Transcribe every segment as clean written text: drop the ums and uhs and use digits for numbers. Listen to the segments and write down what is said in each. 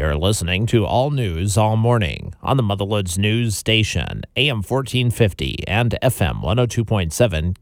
You're listening to All News All Morning on the Motherloods News Station, AM 1450 and FM 102.7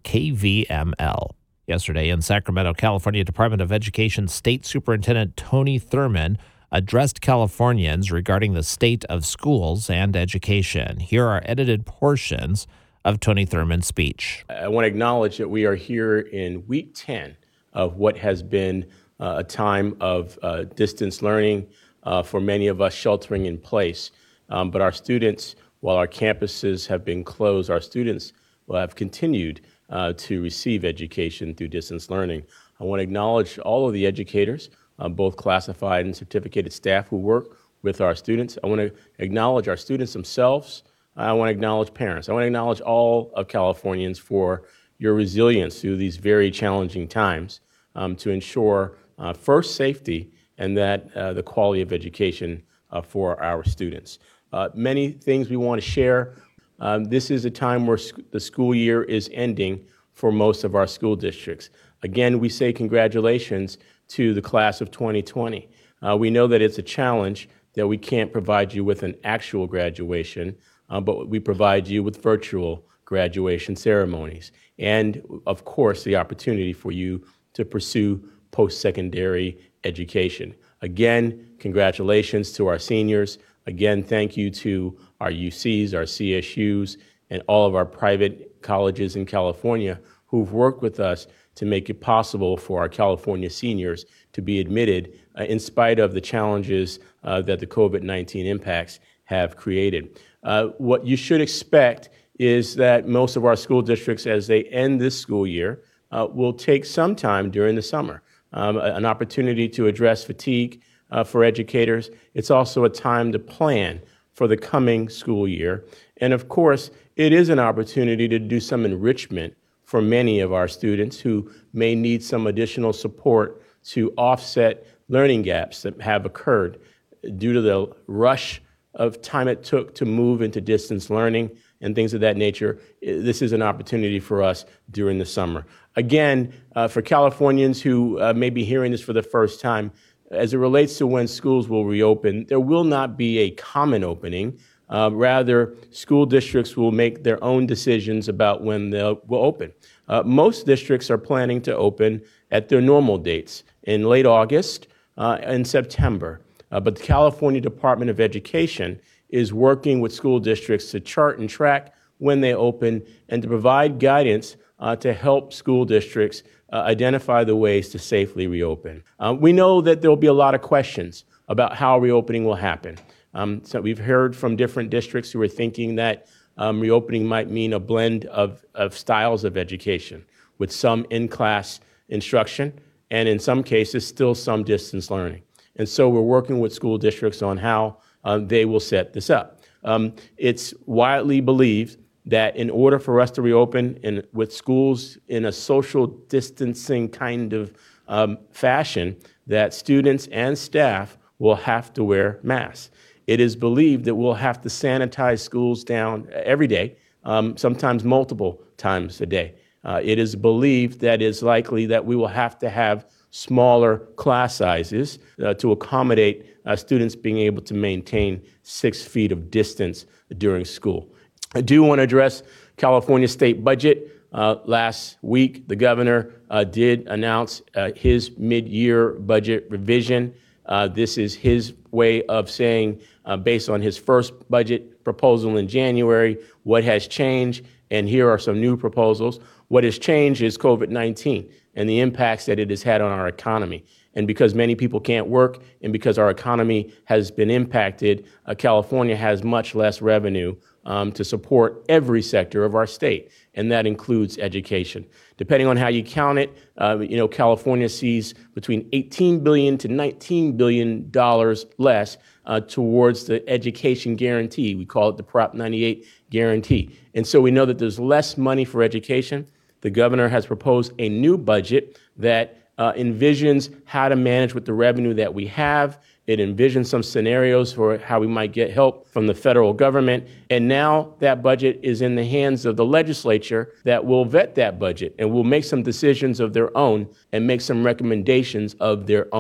KVML. Yesterday in Sacramento, California Department of Education State Superintendent Tony Thurmond addressed Californians regarding the state of schools and education. Here are edited portions of Tony Thurmond's speech. I want to acknowledge that we are here in week 10 of what has been a time of distance learning for many of us, sheltering in place. But our students, while our campuses have been closed, our students will have continued to receive education through distance learning. I want to acknowledge all of the educators, both classified and certificated staff who work with our students. I want to acknowledge our students themselves. I want to acknowledge parents. I want to acknowledge all of Californians for your resilience through these very challenging times to ensure first safety and that the quality of education for our students. Many things we want to share. This is a time where the school year is ending for most of our school districts. Again, we say congratulations to the class of 2020. We know that it's a challenge that we can't provide you with an actual graduation, but we provide you with virtual graduation ceremonies. And of course, the opportunity for you to pursue post-secondary education. Again, congratulations to our seniors. Again, thank you to our UCs, our CSUs, and all of our private colleges in California who've worked with us to make it possible for our California seniors to be admitted in spite of the challenges that the COVID-19 impacts have created. What you should expect is that most of our school districts, as they end this school year, will take some time during the summer. An opportunity to address fatigue for educators. It's also a time to plan for the coming school year. And of course, it is an opportunity to do some enrichment for many of our students who may need some additional support to offset learning gaps that have occurred due to the rush of time it took to move into distance learning and things of that nature. This is an opportunity for us during the summer. Again, for Californians who may be hearing this for the first time, as it relates to when schools will reopen, there will not be a common opening. Rather, school districts will make their own decisions about when they will open. Most districts are planning to open at their normal dates in late August and September. But the California Department of Education is working with school districts to chart and track when they open and to provide guidance to help school districts identify the ways to safely reopen. We know that there will be a lot of questions about how reopening will happen. So we've heard from different districts who are thinking that reopening might mean a blend of styles of education with some in-class instruction and in some cases still some distance learning. And so we're working with school districts on how they will set this up. It's widely believed that in order for us to reopen with schools in a social distancing kind of fashion, that students and staff will have to wear masks. It is believed that we'll have to sanitize schools down every day, sometimes multiple times a day. It is believed that it's likely that we will have to have smaller class sizes to accommodate students being able to maintain 6 feet of distance during school. I do want to address California state budget. Last week, the governor did announce his mid-year budget revision. This is his way of saying, based on his first budget proposal in January, what has changed, and here are some new proposals. What has changed is COVID-19 and the impacts that it has had on our economy. And because many people can't work and because our economy has been impacted, California has much less revenue to support every sector of our state, and that includes education. Depending on how you count it, California sees between $18 billion to $19 billion less towards the education guarantee. We call it the Prop 98 guarantee. And so we know that there's less money for education. The governor has proposed a new budget that envisions how to manage with the revenue that we have. It envisions some scenarios for how we might get help from the federal government. And now that budget is in the hands of the legislature that will vet that budget and will make some decisions of their own and make some recommendations of their own.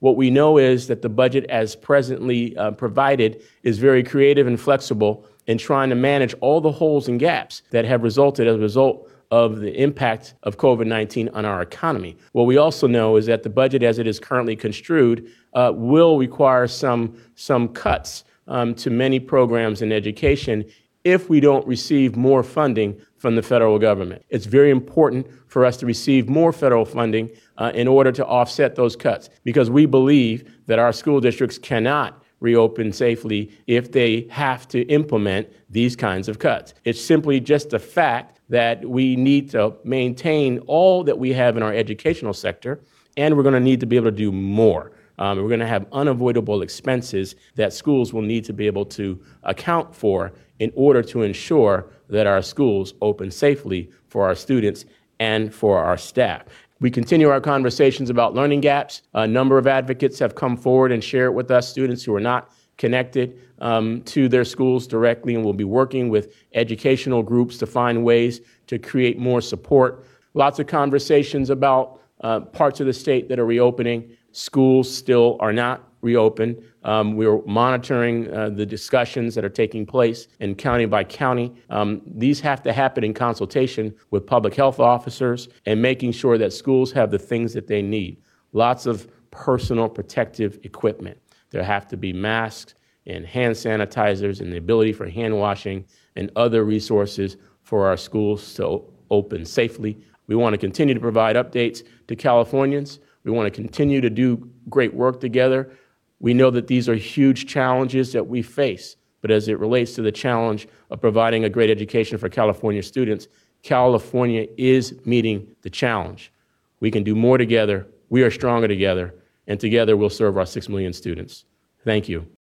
What we know is that the budget as presently provided is very creative and flexible in trying to manage all the holes and gaps that have resulted as a result of the impact of COVID-19 on our economy. What we also know is that the budget as it is currently construed will require some cuts to many programs in education if we don't receive more funding from the federal government. It's very important for us to receive more federal funding in order to offset those cuts, because we believe that our school districts cannot reopen safely if they have to implement these kinds of cuts. It's simply just a fact that we need to maintain all that we have in our educational sector, and we're going to need to be able to do more. We're going to have unavoidable expenses that schools will need to be able to account for in order to ensure that our schools open safely for our students and for our staff. We continue our conversations about learning gaps. A number of advocates have come forward and shared with us students who are not connected to their schools directly, and we'll be working with educational groups to find ways to create more support. Lots of conversations about parts of the state that are reopening. Schools still are not reopened. We're monitoring the discussions that are taking place in county by county. These have to happen in consultation with public health officers and making sure that schools have the things that they need. Lots of personal protective equipment. There have to be masks and hand sanitizers and the ability for hand washing and other resources for our schools to open safely. We want to continue to provide updates to Californians. We want to continue to do great work together. We know that these are huge challenges that we face, but as it relates to the challenge of providing a great education for California students, California is meeting the challenge. We can do more together. We are stronger together, and together we'll serve our 6 million students. Thank you.